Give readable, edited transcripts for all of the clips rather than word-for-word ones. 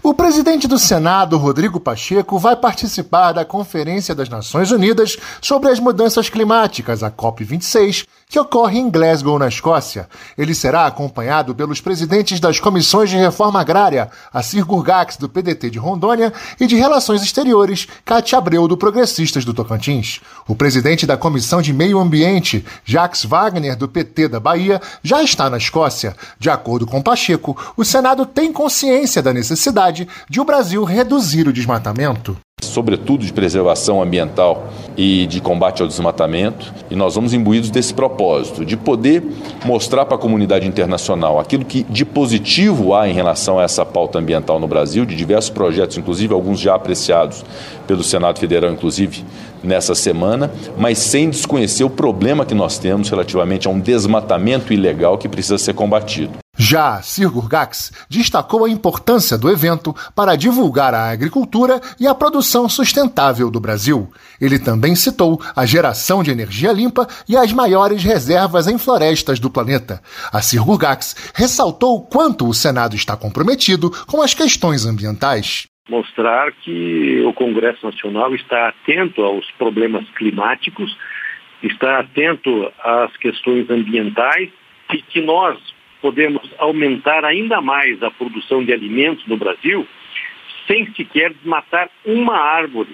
O presidente do Senado, Rodrigo Pacheco, vai participar da Conferência das Nações Unidas sobre as Mudanças Climáticas, a COP26, que ocorre em Glasgow, na Escócia. Ele será acompanhado pelos presidentes das Comissões de Reforma Agrária, Assir Gurgax, do PDT de Rondônia, e de Relações Exteriores, Cátia Abreu, do Progressistas do Tocantins. O presidente da Comissão de Meio Ambiente, Jacques Wagner, do PT da Bahia, já está na Escócia. De acordo com Pacheco, o Senado tem consciência da necessidade de o Brasil reduzir o desmatamento. Sobretudo de preservação ambiental e de combate ao desmatamento, e nós vamos imbuídos desse propósito, de poder mostrar para a comunidade internacional aquilo que de positivo há em relação a essa pauta ambiental no Brasil, de diversos projetos, inclusive alguns já apreciados pelo Senado Federal, inclusive nessa semana, mas sem desconhecer o problema que nós temos relativamente a um desmatamento ilegal que precisa ser combatido. Já Assir Gurgax destacou a importância do evento para divulgar a agricultura e a produção sustentável do Brasil. Ele também citou a geração de energia limpa e as maiores reservas em florestas do planeta. Assir Gurgax ressaltou o quanto o Senado está comprometido com as questões ambientais. Mostrar que o Congresso Nacional está atento aos problemas climáticos, está atento às questões ambientais e que nós podemos aumentar ainda mais a produção de alimentos no Brasil sem sequer desmatar uma árvore,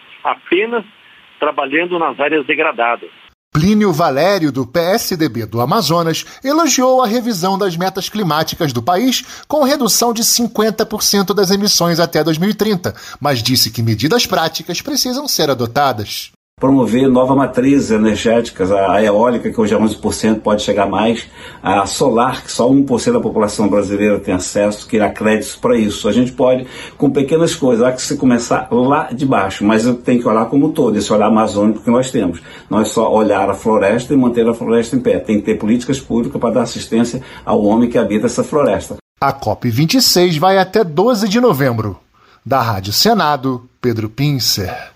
apenas trabalhando nas áreas degradadas. Plínio Valério, do PSDB do Amazonas, elogiou a revisão das metas climáticas do país com redução de 50% das emissões até 2030, mas disse que medidas práticas precisam ser adotadas. Promover novas matrizes energéticas, a eólica, que hoje é 11%, pode chegar mais, a solar, que só 1% da população brasileira tem acesso, criar créditos para isso. A gente pode, com pequenas coisas, há que se começar lá de baixo, mas tem que olhar como um todo, esse olhar amazônico que nós temos. Não é só olhar a floresta e manter a floresta em pé, tem que ter políticas públicas para dar assistência ao homem que habita essa floresta. A COP26 vai até 12 de novembro. Da Rádio Senado, Pedro Pincer.